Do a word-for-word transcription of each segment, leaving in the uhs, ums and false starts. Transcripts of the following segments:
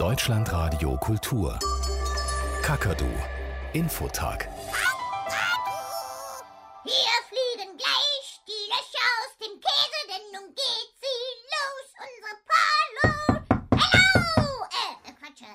Deutschlandradio Kultur. Kakadu. Infotag. Hier fliegen gleich die Löcher aus dem Käse, denn nun geht sie los, unsere Polo. Hallo! Äh, Quatsch,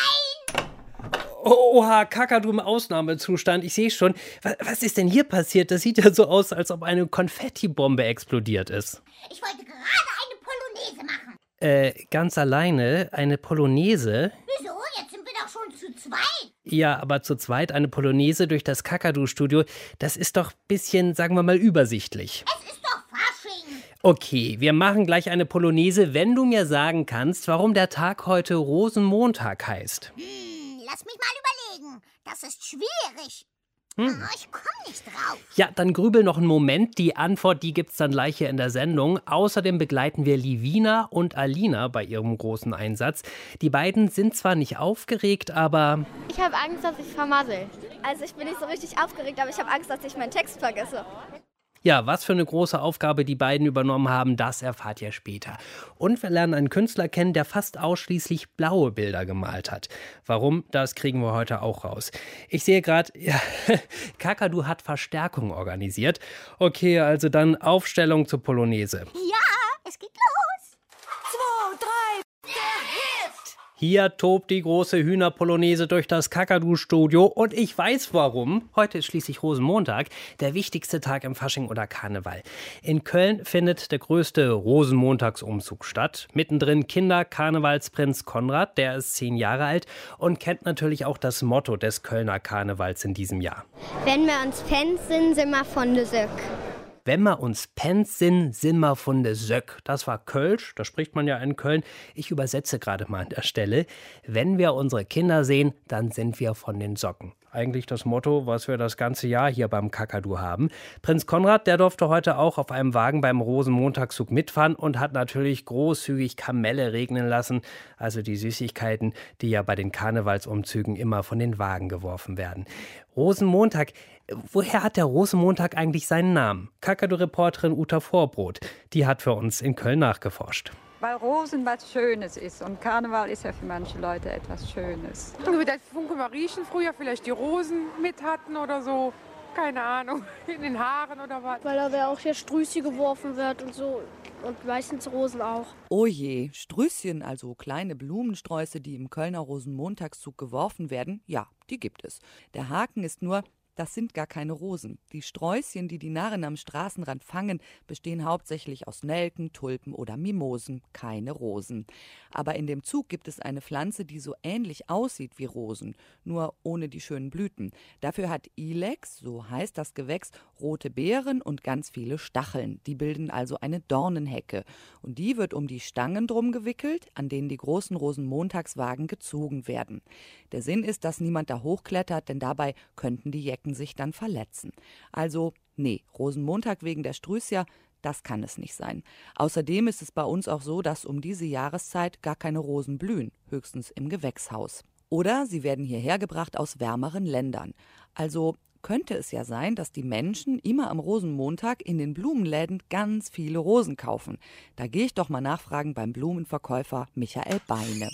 herein! Oha, Kakadu im Ausnahmezustand. Ich sehe schon. Was, was ist denn hier passiert? Das sieht ja so aus, als ob eine Konfettibombe explodiert ist. Ich wollte gerade eine Polonaise machen. Äh, ganz alleine? Eine Polonaise? Wieso? Jetzt sind wir doch schon zu zweit. Ja, aber zu zweit eine Polonaise durch das Kakadu-Studio, das ist doch ein bisschen, sagen wir mal, übersichtlich. Es ist doch Fasching. Okay, wir machen gleich eine Polonaise, wenn du mir sagen kannst, warum der Tag heute Rosenmontag heißt. Hm, lass mich mal überlegen. Das ist schwierig. Hm. Oh, ich komme nicht drauf. Ja, dann grübel noch einen Moment. Die Antwort, die gibt's dann gleich hier in der Sendung. Außerdem begleiten wir Livina und Alina bei ihrem großen Einsatz. Die beiden sind zwar nicht aufgeregt, aber... Ich habe Angst, dass ich vermassel. Also ich bin nicht so richtig aufgeregt, aber ich habe Angst, dass ich meinen Text vergesse. Ja, was für eine große Aufgabe die beiden übernommen haben, das erfahrt ihr später. Und wir lernen einen Künstler kennen, der fast ausschließlich blaue Bilder gemalt hat. Warum, das kriegen wir heute auch raus. Ich sehe gerade, ja, Kakadu hat Verstärkung organisiert. Okay, also dann Aufstellung zur Polonaise. Ja, es geht los. Zwei, drei, der Hit! Hier tobt die große Hühnerpolonaise durch das Kakadu-Studio und ich weiß warum. Heute ist schließlich Rosenmontag, der wichtigste Tag im Fasching oder Karneval. In Köln findet der größte Rosenmontagsumzug statt. Mittendrin Kinder-Karnevalsprinz Konrad, der ist zehn Jahre alt und kennt natürlich auch das Motto des Kölner Karnevals in diesem Jahr. Wenn wir uns Fans sind, sind wir von der Söck. Wenn wir uns Pens sind, sind wir von der Söck. Das war Kölsch, da spricht man ja in Köln. Ich übersetze gerade mal an der Stelle. Wenn wir unsere Kinder sehen, dann sind wir von den Socken. Eigentlich das Motto, was wir das ganze Jahr hier beim Kakadu haben. Prinz Konrad, der durfte heute auch auf einem Wagen beim Rosenmontagszug mitfahren und hat natürlich großzügig Kamelle regnen lassen. Also die Süßigkeiten, die ja bei den Karnevalsumzügen immer von den Wagen geworfen werden. Rosenmontag, woher hat der Rosenmontag eigentlich seinen Namen? Kakadu-Reporterin Uta Vorbrot, die hat für uns in Köln nachgeforscht. Weil Rosen was Schönes ist und Karneval ist ja für manche Leute etwas Schönes. Irgendwie das Funke mal riechen, früher vielleicht die Rosen mit hatten oder so, keine Ahnung, in den Haaren oder was. Weil da ja auch hier Strüße geworfen wird und so und meistens Rosen auch. Oh je, Strüßchen, also kleine Blumensträuße, die im Kölner Rosenmontagszug geworfen werden, ja, die gibt es. Der Haken ist nur, das sind gar keine Rosen. Die Sträußchen, die die Narren am Straßenrand fangen, bestehen hauptsächlich aus Nelken, Tulpen oder Mimosen, keine Rosen. Aber in dem Zug gibt es eine Pflanze, die so ähnlich aussieht wie Rosen, nur ohne die schönen Blüten. Dafür hat Ilex, so heißt das Gewächs, rote Beeren und ganz viele Stacheln. Die bilden also eine Dornenhecke. Und die wird um die Stangen drum gewickelt, an denen die großen Rosenmontagswagen gezogen werden. Der Sinn ist, dass niemand da hochklettert, denn dabei könnten die Jecken sich dann verletzen. Also, nee, Rosenmontag wegen der Strüßja, das kann es nicht sein. Außerdem ist es bei uns auch so, dass um diese Jahreszeit gar keine Rosen blühen, höchstens im Gewächshaus. Oder sie werden hierher gebracht aus wärmeren Ländern. Also könnte es ja sein, dass die Menschen immer am Rosenmontag in den Blumenläden ganz viele Rosen kaufen. Da gehe ich doch mal nachfragen beim Blumenverkäufer Michael Beine.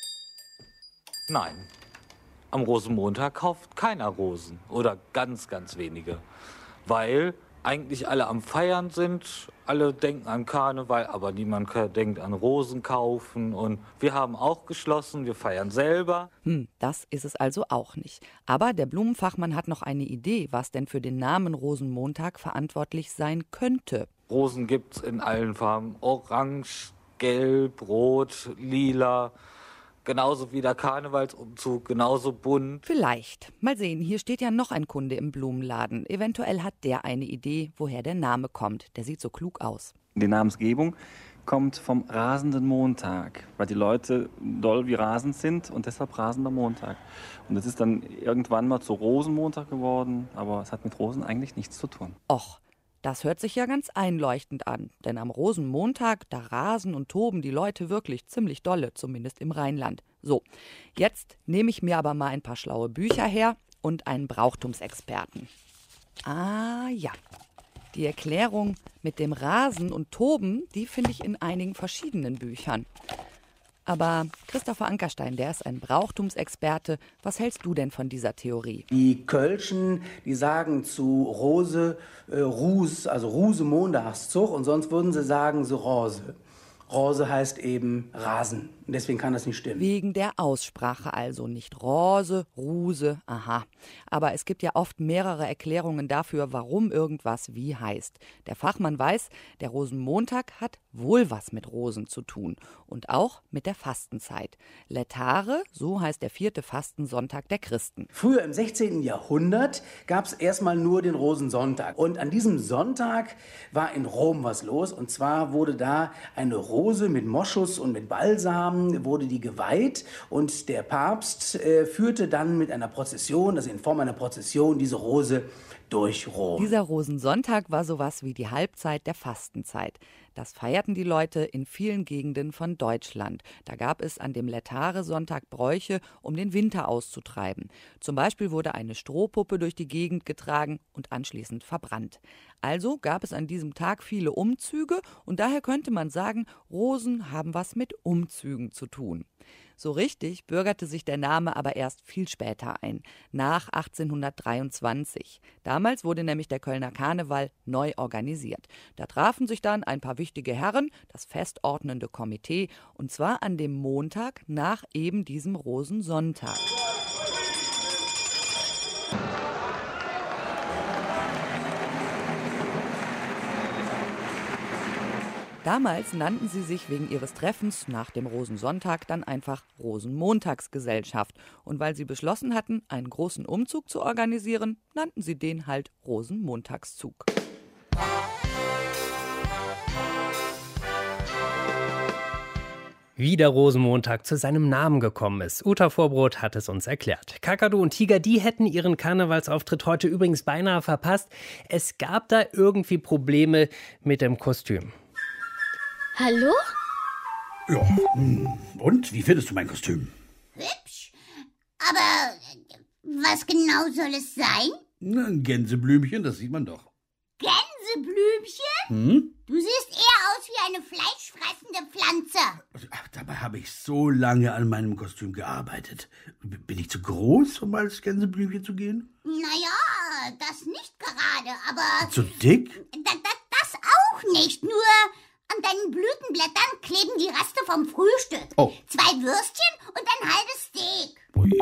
Nein. Am Rosenmontag kauft keiner Rosen oder ganz, ganz wenige, weil eigentlich alle am Feiern sind, alle denken an Karneval, aber niemand denkt an Rosen kaufen und wir haben auch geschlossen, wir feiern selber. Hm, das ist es also auch nicht. Aber der Blumenfachmann hat noch eine Idee, was denn für den Namen Rosenmontag verantwortlich sein könnte. Rosen gibt's in allen Farben, orange, gelb, rot, lila. Genauso wie der Karnevalsumzug, genauso bunt. Vielleicht. Mal sehen, hier steht ja noch ein Kunde im Blumenladen. Eventuell hat der eine Idee, woher der Name kommt. Der sieht so klug aus. Die Namensgebung kommt vom rasenden Montag, weil die Leute doll wie rasend sind und deshalb rasender Montag. Und es ist dann irgendwann mal zu Rosenmontag geworden, aber es hat mit Rosen eigentlich nichts zu tun. Och. Das hört sich ja ganz einleuchtend an, denn am Rosenmontag, da rasen und toben die Leute wirklich ziemlich dolle, zumindest im Rheinland. So, jetzt nehme ich mir aber mal ein paar schlaue Bücher her und einen Brauchtumsexperten. Ah ja, die Erklärung mit dem Rasen und Toben, die finde ich in einigen verschiedenen Büchern. Aber Christopher Ankerstein, der ist ein Brauchtumsexperte. Was hältst du denn von dieser Theorie? Die Kölschen, die sagen zu Rose, äh, Rus, also Ruse Mondachszug, und sonst würden sie sagen so Rose. Rose heißt eben Rasen. Deswegen kann das nicht stimmen. Wegen der Aussprache also. Nicht Rose, Ruse, aha. Aber es gibt ja oft mehrere Erklärungen dafür, warum irgendwas wie heißt. Der Fachmann weiß, der Rosenmontag hat wohl was mit Rosen zu tun. Und auch mit der Fastenzeit. Lätare, so heißt der vierte Fastensonntag der Christen. Früher im sechzehnten Jahrhundert gab es erstmal nur den Rosensonntag. Und an diesem Sonntag war in Rom was los. Und zwar wurde da eine Rose mit Moschus und mit Balsam wurde die geweiht, und der Papst äh, führte dann mit einer Prozession, also in Form einer Prozession, diese Rose durch Rom. Dieser Rosensonntag war sowas wie die Halbzeit der Fastenzeit. Das feierten die Leute in vielen Gegenden von Deutschland. Da gab es an dem Lätare-Sonntag Bräuche, um den Winter auszutreiben. Zum Beispiel wurde eine Strohpuppe durch die Gegend getragen und anschließend verbrannt. Also gab es an diesem Tag viele Umzüge, und daher könnte man sagen, Rosen haben was mit Umzügen zu tun. So richtig bürgerte sich der Name aber erst viel später ein, nach achtzehnhundertdreiundzwanzig. Damals wurde nämlich der Kölner Karneval neu organisiert. Da trafen sich dann ein paar wichtige Herren, das festordnende Komitee, und zwar an dem Montag nach eben diesem Rosensonntag. Damals nannten sie sich wegen ihres Treffens nach dem Rosensonntag dann einfach Rosenmontagsgesellschaft. Und weil sie beschlossen hatten, einen großen Umzug zu organisieren, nannten sie den halt Rosenmontagszug. Wie der Rosenmontag zu seinem Namen gekommen ist. Uta Vorbrot hat es uns erklärt. Kakadu und Tiger, die hätten ihren Karnevalsauftritt heute übrigens beinahe verpasst. Es gab da irgendwie Probleme mit dem Kostüm. Hallo? Ja, und wie findest du mein Kostüm? Hübsch. Aber was genau soll es sein? Na, ein Gänseblümchen, das sieht man doch. Gänseblümchen? Hm? Du siehst eher aus wie eine fleischfressende Pflanze. Ach, dabei habe ich so lange an meinem Kostüm gearbeitet. B- bin ich zu groß, um als Gänseblümchen zu gehen? Naja, das nicht gerade, aber... Zu dick? Da, da, das auch nicht, nur... An deinen Blütenblättern kleben die Reste vom Frühstück. Oh. Zwei Würstchen und ein halbes Steak. Oh je.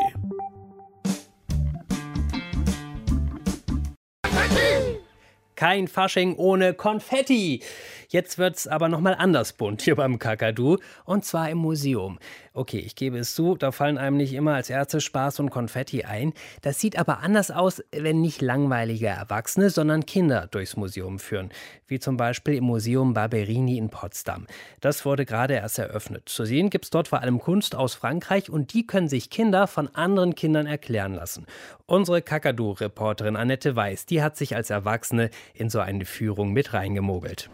Kein Fasching ohne Konfetti. Jetzt wird's aber nochmal anders bunt hier beim Kakadu, und zwar im Museum. Okay, ich gebe es zu, da fallen einem nicht immer als erstes Spaß und Konfetti ein. Das sieht aber anders aus, wenn nicht langweilige Erwachsene, sondern Kinder durchs Museum führen. Wie zum Beispiel im Museum Barberini in Potsdam. Das wurde gerade erst eröffnet. Zu sehen gibt's dort vor allem Kunst aus Frankreich, und die können sich Kinder von anderen Kindern erklären lassen. Unsere Kakadu-Reporterin Annette Weiß, die hat sich als Erwachsene in so eine Führung mit reingemogelt.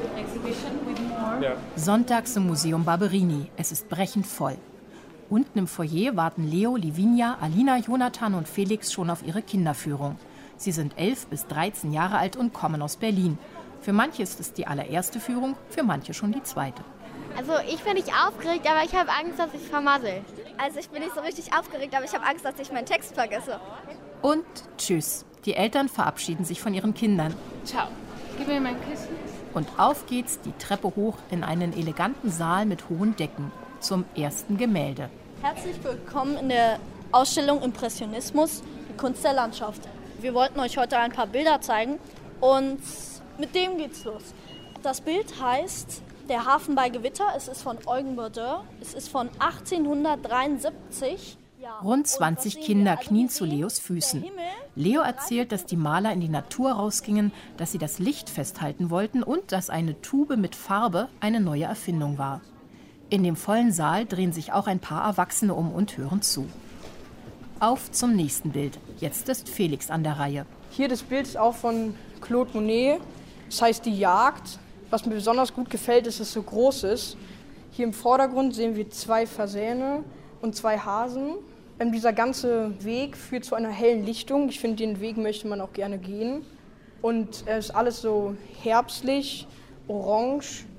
Sonntags im Museum Barberini. Es ist brechend voll. Unten im Foyer warten Leo, Livinia, Alina, Jonathan und Felix schon auf ihre Kinderführung. Sie sind elf bis dreizehn Jahre alt und kommen aus Berlin. Für manche ist es die allererste Führung, für manche schon die zweite. Also ich bin nicht aufgeregt, aber ich habe Angst, dass ich vermassel. Also ich bin nicht so richtig aufgeregt, aber ich habe Angst, dass ich meinen Text vergesse. Und tschüss. Die Eltern verabschieden sich von ihren Kindern. Ciao. Gib mir mein Kissen. Und auf geht's die Treppe hoch in einen eleganten Saal mit hohen Decken zum ersten Gemälde. Herzlich willkommen in der Ausstellung Impressionismus, die Kunst der Landschaft. Wir wollten euch heute ein paar Bilder zeigen und mit dem geht's los. Das Bild heißt Der Hafen bei Gewitter. Es ist von Eugen Bourdin. Es ist von achtzehnhundertdreiundsiebzig. Rund zwanzig Kinder knien zu Leos Füßen. Leo erzählt, dass die Maler in die Natur rausgingen, dass sie das Licht festhalten wollten und dass eine Tube mit Farbe eine neue Erfindung war. In dem vollen Saal drehen sich auch ein paar Erwachsene um und hören zu. Auf zum nächsten Bild. Jetzt ist Felix an der Reihe. Hier das Bild ist auch von Claude Monet. Das heißt Die Jagd. Was mir besonders gut gefällt, ist, dass es so groß ist. Hier im Vordergrund sehen wir zwei Fasäne und zwei Hasen. Ähm, dieser ganze Weg führt zu einer hellen Lichtung. Ich finde, den Weg möchte man auch gerne gehen. Und es ist alles so herbstlich, orange.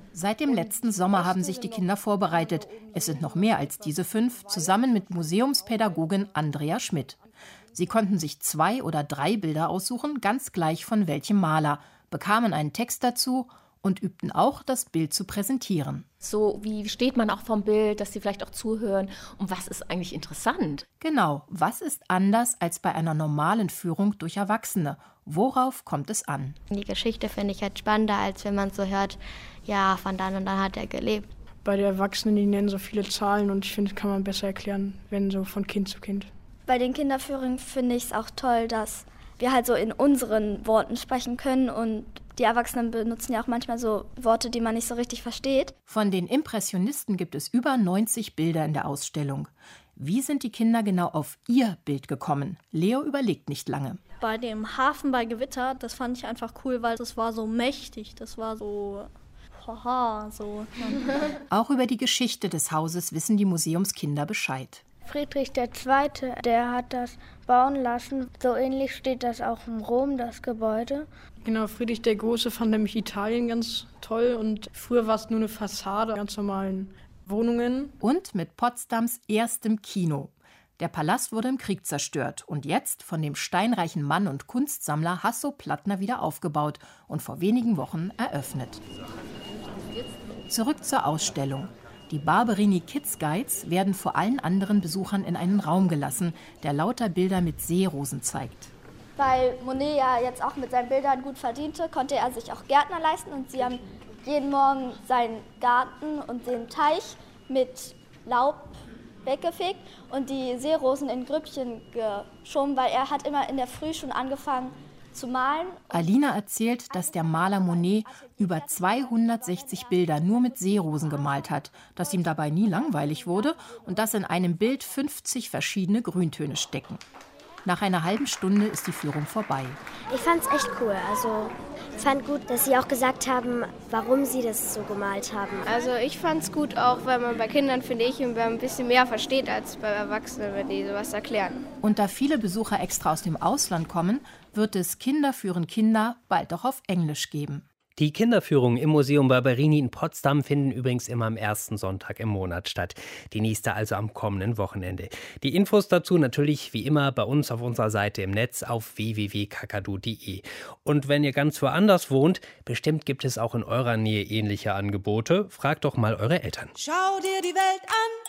Seit dem letzten Sommer haben sich die Kinder vorbereitet. Es sind noch mehr als diese fünf, zusammen mit Museumspädagogin Andrea Schmidt. Sie konnten sich zwei oder drei Bilder aussuchen, ganz gleich von welchem Maler, bekamen einen Text dazu und übten auch, das Bild zu präsentieren. So, wie steht man auch vom Bild, dass sie vielleicht auch zuhören und was ist eigentlich interessant? Genau, was ist anders als bei einer normalen Führung durch Erwachsene? Worauf kommt es an? Die Geschichte finde ich halt spannender, als wenn man so hört, ja, von dann und dann hat er gelebt. Bei den Erwachsenen, die nennen so viele Zahlen und ich finde, das kann man besser erklären, wenn so von Kind zu Kind. Bei den Kinderführungen finde ich es auch toll, dass wir halt so in unseren Worten sprechen können und die Erwachsenen benutzen ja auch manchmal so Worte, die man nicht so richtig versteht. Von den Impressionisten gibt es über neunzig Bilder in der Ausstellung. Wie sind die Kinder genau auf ihr Bild gekommen? Leo überlegt nicht lange. Bei dem Hafen bei Gewitter, das fand ich einfach cool, weil das war so mächtig, das war so, haha, so. Auch über die Geschichte des Hauses wissen die Museumskinder Bescheid. Friedrich der Zweite, der hat das bauen lassen. So ähnlich steht das auch in Rom, das Gebäude. Genau, Friedrich der Große fand nämlich Italien ganz toll und früher war es nur eine Fassade, ganz normalen Wohnungen. Und mit Potsdams erstem Kino. Der Palast wurde im Krieg zerstört und jetzt von dem steinreichen Mann und Kunstsammler Hasso Plattner wieder aufgebaut und vor wenigen Wochen eröffnet. Zurück zur Ausstellung. Die Barberini Kids Guides werden vor allen anderen Besuchern in einen Raum gelassen, der lauter Bilder mit Seerosen zeigt. Weil Monet ja jetzt auch mit seinen Bildern gut verdiente, konnte er sich auch Gärtner leisten. Und sie haben jeden Morgen seinen Garten und den Teich mit Laub weggefegt und die Seerosen in Grüppchen geschoben, weil er hat immer in der Früh schon angefangen zu malen. Alina erzählt, dass der Maler Monet über zweihundertsechzig Bilder nur mit Seerosen gemalt hat, dass ihm dabei nie langweilig wurde und dass in einem Bild fünfzig verschiedene Grüntöne stecken. Nach einer halben Stunde ist die Führung vorbei. Ich fand's echt cool. Also ich fand gut, dass sie auch gesagt haben, warum sie das so gemalt haben. Also ich fand's gut auch, weil man bei Kindern, finde ich, ein bisschen mehr versteht als bei Erwachsenen, wenn die sowas erklären. Und da viele Besucher extra aus dem Ausland kommen, wird es Kinder führen Kinder bald auch auf Englisch geben. Die Kinderführungen im Museum Barberini in Potsdam finden übrigens immer am ersten Sonntag im Monat statt. Die nächste also am kommenden Wochenende. Die Infos dazu natürlich wie immer bei uns auf unserer Seite im Netz auf w w w punkt kakadu punkt de. Und wenn ihr ganz woanders wohnt, bestimmt gibt es auch in eurer Nähe ähnliche Angebote. Fragt doch mal eure Eltern. Schau dir die Welt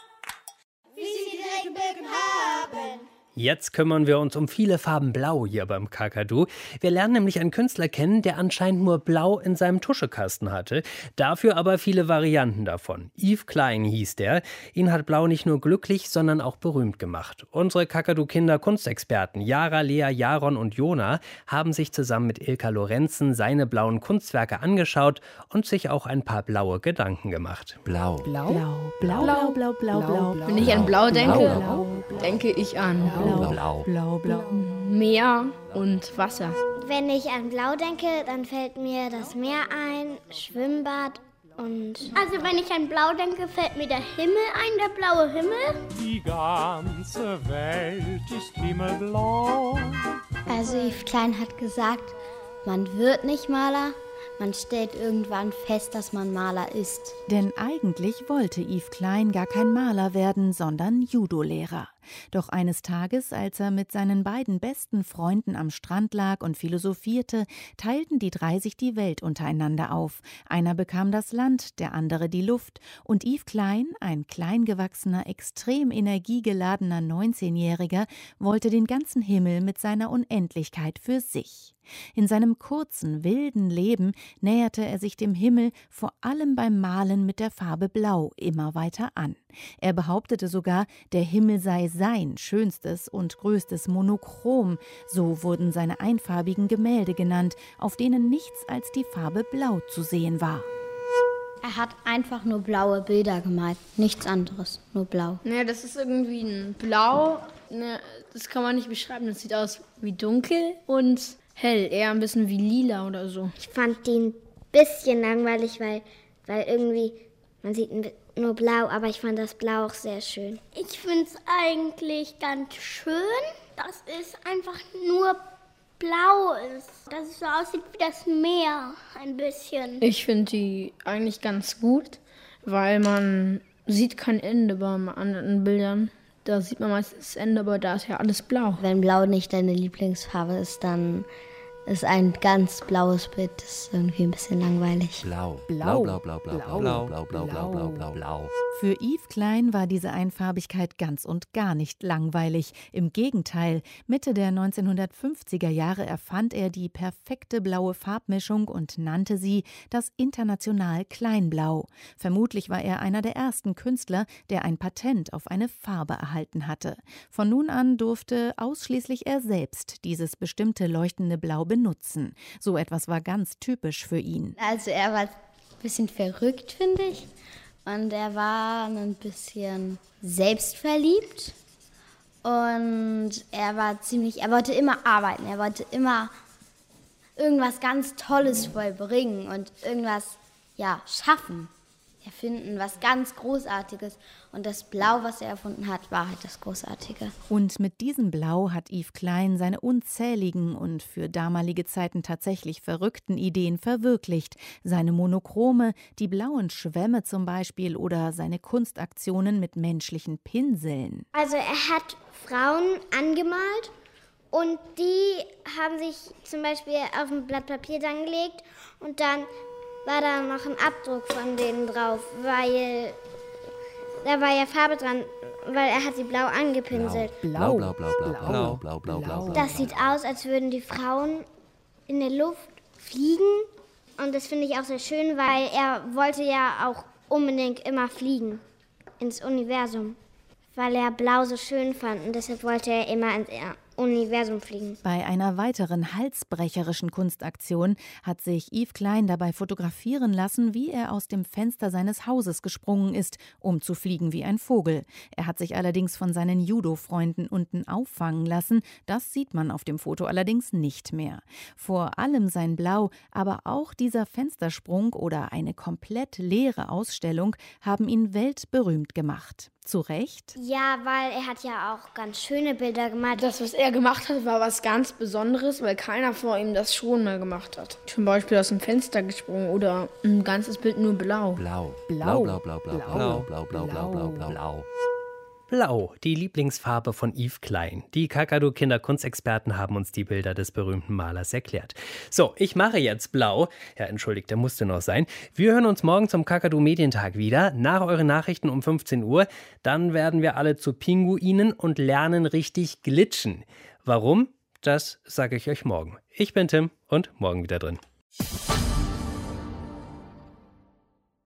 an, wie sie die Regenbögen haben. Jetzt kümmern wir uns um viele Farben Blau hier beim Kakadu. Wir lernen nämlich einen Künstler kennen, der anscheinend nur Blau in seinem Tuschekasten hatte, dafür aber viele Varianten davon. Yves Klein hieß der. Ihn hat Blau nicht nur glücklich, sondern auch berühmt gemacht. Unsere Kakadu-Kinder-Kunstexperten Jara, Lea, Jaron und Jona haben sich zusammen mit Ilka Lorenzen seine blauen Kunstwerke angeschaut und sich auch ein paar blaue Gedanken gemacht. Blau. Blau, blau, blau, blau, blau, blau. Wenn ich an Blau denke, denke ich an Blau. Blau, blau, blau. Meer und Wasser. Wenn ich an Blau denke, dann fällt mir das Meer ein, Schwimmbad und... Also wenn ich an Blau denke, fällt mir der Himmel ein, der blaue Himmel. Die ganze Welt ist himmelblau. Also Yves Klein hat gesagt, man wird nicht Maler, man stellt irgendwann fest, dass man Maler ist. Denn eigentlich wollte Yves Klein gar kein Maler werden, sondern Judo-Lehrer. Doch eines Tages, als er mit seinen beiden besten Freunden am Strand lag und philosophierte, teilten die drei sich die Welt untereinander auf. Einer bekam das Land, der andere die Luft. Und Yves Klein, ein kleingewachsener, extrem energiegeladener neunzehnjähriger, wollte den ganzen Himmel mit seiner Unendlichkeit für sich. In seinem kurzen, wilden Leben näherte er sich dem Himmel vor allem beim Malen mit der Farbe Blau immer weiter an. Er behauptete sogar, der Himmel sei sein schönstes und größtes Monochrom. So wurden seine einfarbigen Gemälde genannt, auf denen nichts als die Farbe Blau zu sehen war. Er hat einfach nur blaue Bilder gemalt, nichts anderes, nur blau. Ne, das ist irgendwie ein Blau, ne, das kann man nicht beschreiben, das sieht aus wie dunkel und hell, eher ein bisschen wie lila oder so. Ich fand den ein bisschen langweilig, weil, weil irgendwie, man sieht nur blau, aber ich fand das Blau auch sehr schön. Ich finde es eigentlich ganz schön. Das ist einfach nur blau ist. Dass es so aussieht wie das Meer, ein bisschen. Ich finde die eigentlich ganz gut, weil man sieht kein Ende bei anderen Bildern. Da sieht man meistens das Ende, aber da ist ja alles blau. Wenn blau nicht deine Lieblingsfarbe ist, dann ist ein ganz blaues Bild, das ist irgendwie ein bisschen langweilig. Blau. Blau. Blau, blau, blau, blau, blau, blau, blau, blau, blau, blau, blau. Für Yves Klein war diese Einfarbigkeit ganz und gar nicht langweilig. Im Gegenteil, Mitte der neunzehnhundertfünfziger Jahre erfand er die perfekte blaue Farbmischung und nannte sie das International Kleinblau. Vermutlich war er einer der ersten Künstler, der ein Patent auf eine Farbe erhalten hatte. Von nun an durfte ausschließlich er selbst dieses bestimmte leuchtende Blau benutzen. So etwas war ganz typisch für ihn. Also er war ein bisschen verrückt, finde ich. Und er war ein bisschen selbstverliebt. Und er war ziemlich, er wollte immer arbeiten. Er wollte immer irgendwas ganz Tolles vollbringen und irgendwas, ja, schaffen. Erfinden, was ganz Großartiges. Und das Blau, was er erfunden hat, war halt das Großartige. Und mit diesem Blau hat Yves Klein seine unzähligen und für damalige Zeiten tatsächlich verrückten Ideen verwirklicht. Seine Monochrome, die blauen Schwämme zum Beispiel oder seine Kunstaktionen mit menschlichen Pinseln. Also er hat Frauen angemalt und die haben sich zum Beispiel auf ein Blatt Papier dann gelegt und dann war da noch ein Abdruck von denen drauf, weil da war ja Farbe dran, weil er hat sie blau angepinselt. Blau, blau, blau, blau, blau, blau, blau, blau, blau. Das sieht aus, als würden die Frauen in der Luft fliegen und das finde ich auch sehr schön, weil er wollte ja auch unbedingt immer fliegen ins Universum, weil er blau so schön fand und deshalb wollte er immer ins Universum fliegen. Bei einer weiteren halsbrecherischen Kunstaktion hat sich Yves Klein dabei fotografieren lassen, wie er aus dem Fenster seines Hauses gesprungen ist, um zu fliegen wie ein Vogel. Er hat sich allerdings von seinen Judo-Freunden unten auffangen lassen. Das sieht man auf dem Foto allerdings nicht mehr. Vor allem sein Blau, aber auch dieser Fenstersprung oder eine komplett leere Ausstellung haben ihn weltberühmt gemacht. Zu Recht? Ja, weil er hat ja auch ganz schöne Bilder gemalt. Das, was er gemacht hat, war was ganz Besonderes, weil keiner vor ihm das schon mal gemacht hat. Zum Beispiel aus dem Fenster gesprungen oder ein ganzes Bild nur blau. Blau. Blau. Blau, blau, blau, blau, blau, blau, blau, blau, blau, blau, blau. Blau, die Lieblingsfarbe von Yves Klein. Die Kakadu-Kinderkunstexperten haben uns die Bilder des berühmten Malers erklärt. So, ich mache jetzt blau. Ja, entschuldigt, der musste noch sein. Wir hören uns morgen zum Kakadu-Medientag wieder, nach euren Nachrichten um fünfzehn Uhr. Dann werden wir alle zu Pinguinen und lernen richtig glitschen. Warum? Das sage ich euch morgen. Ich bin Tim und morgen wieder drin.